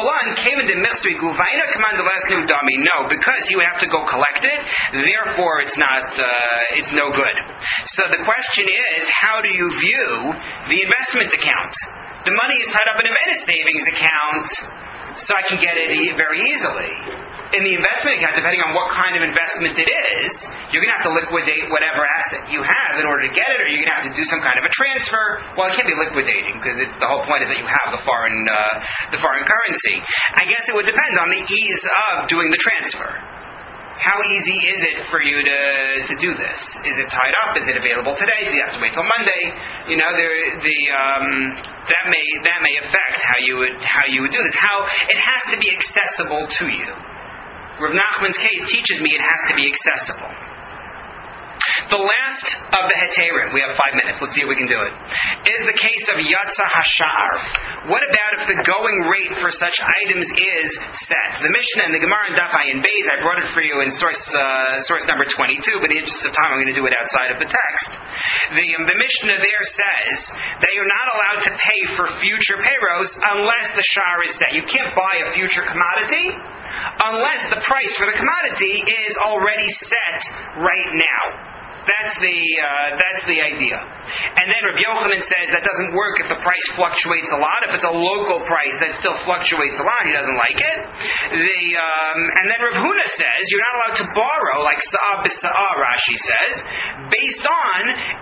because you have to go collect it, therefore it's no good. So the question is, how do you view the investment account? The money is tied up in a savings account, so I can get it very easily. In the investment account, depending on what kind of investment it is, you're going to have to liquidate whatever asset you have in order to get it, or you're going to have to do some kind of a transfer. Well, it can't be liquidating because the whole point is that you have the foreign currency. I guess it would depend on the ease of doing the transfer. How easy is it for you to do this? Is it tied up? Is it available today? Do you have to wait till Monday? You know, that may affect how you would do this. How it has to be accessible to you. Rav Nachman's case teaches me it has to be accessible. The last of the heterim, we have 5 minutes, let's see if we can do it, is the case of Yatsa Hashar. What about if the going rate for such items is set? The Mishnah and the Gemara in Daf Ayin Beis, I brought it for you in source number 22, but in the interest of time I'm going to do it outside of the text. The Mishnah there says that you're not allowed to pay for future payros unless the shar is set. You can't buy a future commodity unless the price for the commodity is already set right now. That's the idea. And then Rabbi Yochanan says that doesn't work if the price fluctuates a lot. If it's a local price that still fluctuates a lot, he doesn't like it. And then Rav Huna says you're not allowed to borrow, like Sa'ah b'Sa'ah, Rashi says, based on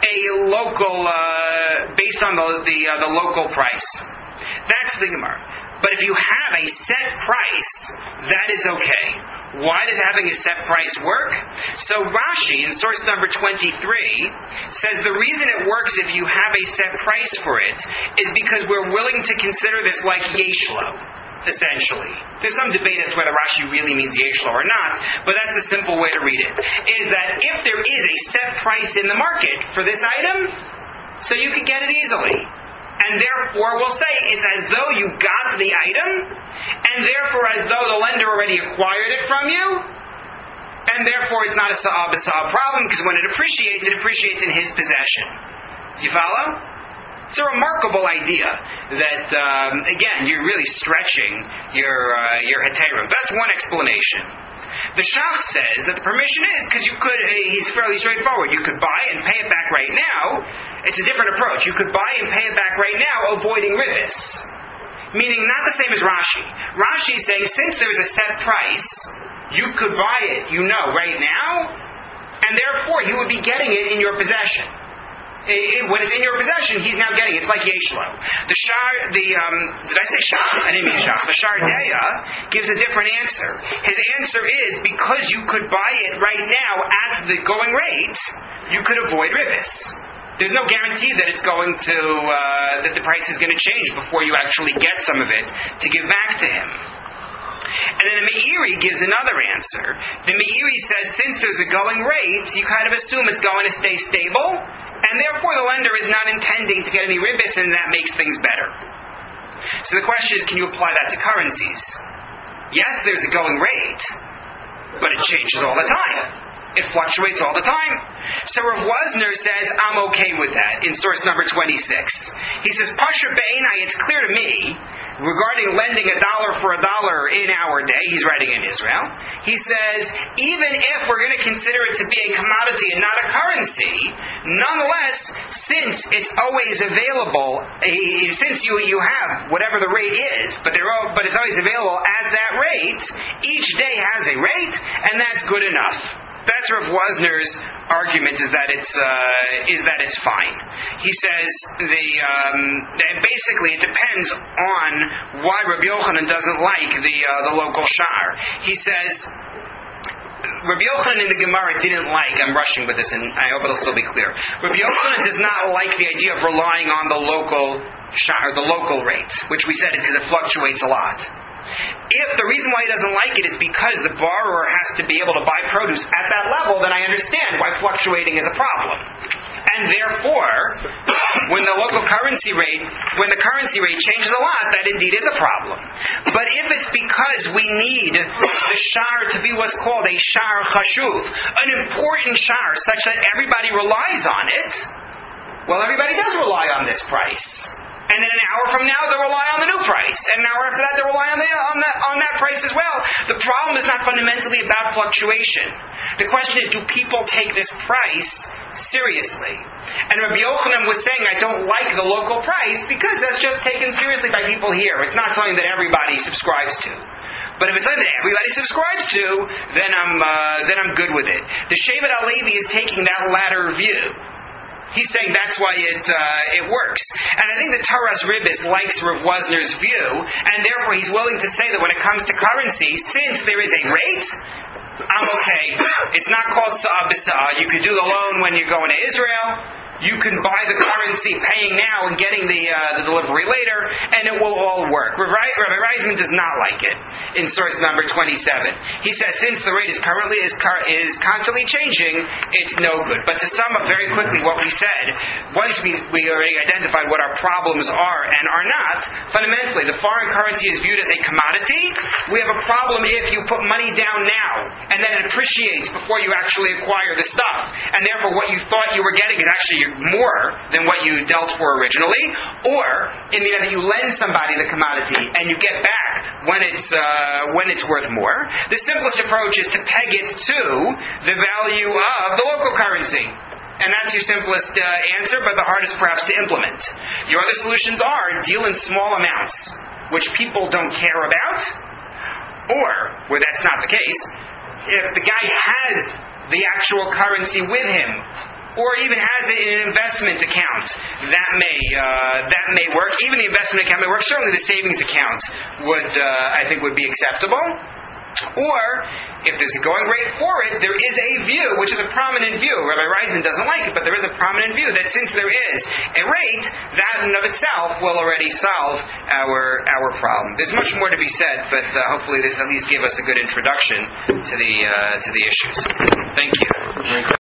the local price. That's the Gemara. But if you have a set price, that is okay. Why does having a set price work? So Rashi, in source number 23, says the reason it works if you have a set price for it is because we're willing to consider this like yeshlo, essentially. There's some debate as to whether Rashi really means yeshlo or not, but that's the simple way to read it. Is that if there is a set price in the market for this item, so you could get it easily. And therefore, we'll say it's as though you got the item, and therefore as though the lender already acquired it from you, and therefore it's not a Sa'ah b'Sa'ah problem, because when it appreciates in his possession. You follow? It's a remarkable idea that, again, you're really stretching your heterim. That's one explanation. The Shach says that the permission is because he's fairly straightforward. You could buy and pay it back right now. It's a different approach. You could buy and pay it back right now, avoiding ribis. Meaning not the same as Rashi. Rashi is saying since there's a set price, you could buy it, right now, and therefore you would be getting it in your possession. When it's in your possession, he's now getting it. It's like yeshlo. Did I say shach? I didn't mean shach. The Shardeya gives a different answer. His answer is because you could buy it right now at the going rate, you could avoid ribis. There's no guarantee that it's going to that the price is going to change before you actually get some of it to give back to him. And then the Meiri gives another answer. The Meiri says since there's a going rate, you kind of assume it's going to stay stable, and therefore the lender is not intending to get any ribis, and that makes things better. So the question is, can you apply that to currencies? Yes, there's a going rate, but it changes all the time. It fluctuates all the time. So Rav Wosner says, I'm okay with that, in source number 26. He says, Pasha Be'enai, it's clear to me, regarding lending $1 for $1 in our day, he's writing in Israel, he says, even if we're going to consider it to be a commodity and not a currency, nonetheless, since it's always available, since you have whatever the rate is, but it's always available at that rate, each day has a rate, and that's good enough. That's Rav Wosner's argument, is that it's fine. He says basically it depends on why Rabbi Yochanan doesn't like the local sha'ar. He says Rabbi Yochanan in the Gemara didn't like. I'm rushing with this, and I hope it'll still be clear. Rabbi Yochanan does not like the idea of relying on the local sha'ar, the local rate, which we said is because it fluctuates a lot. If the reason why he doesn't like it is because the borrower has to be able to buy produce at that level, then I understand why fluctuating is a problem. And therefore, when the currency rate changes a lot, that indeed is a problem. But if it's because we need the sha'ar to be what's called a sha'ar chashuv, an important sha'ar such that everybody relies on it, well, everybody does rely on this price. And then an hour from now, they'll rely on the new price. And an hour after that, they'll rely on that price as well. The problem is not fundamentally about fluctuation. The question is, do people take this price seriously? And Rabbi Yochanan was saying, I don't like the local price because that's just taken seriously by people here. It's not something that everybody subscribes to. But if it's something that everybody subscribes to, then I'm good with it. The Shevet HaLevi is taking that latter view. He's saying that's why it works. And I think the Taras Ribis likes Rav Wosner's view, and therefore he's willing to say that when it comes to currency, since there is a rate, I'm okay. It's not called Sa'ah b'Sa'ah. You could do the loan when you're going to Israel. You can buy the currency paying now and getting the delivery later, and it will all work. Rabbi Reisman does not like it in source number 27. He says since the rate is constantly changing, it's no good. But to sum up very quickly what we said, once we already identified what our problems are and are not, fundamentally the foreign currency is viewed as a commodity. We have a problem if you put money down now and then it appreciates before you actually acquire the stuff, and therefore what you thought you were getting is actually more than what you dealt for originally, or in the event that you lend somebody the commodity and you get back when it's worth more. The simplest approach is to peg it to the value of the local currency. And that's your simplest answer, but the hardest perhaps to implement. Your other solutions are deal in small amounts, which people don't care about, or, where that's not the case, if the guy has the actual currency with him, or even has it in an investment account, that may work. Even the investment account may work. Certainly the savings account would be acceptable. Or, if there's a going rate for it, there is a view, which is a prominent view. Rabbi Reisman doesn't like it, but there is a prominent view that since there is a rate, that in and of itself will already solve our problem. There's much more to be said, but hopefully this at least gave us a good introduction to the issues. Thank you.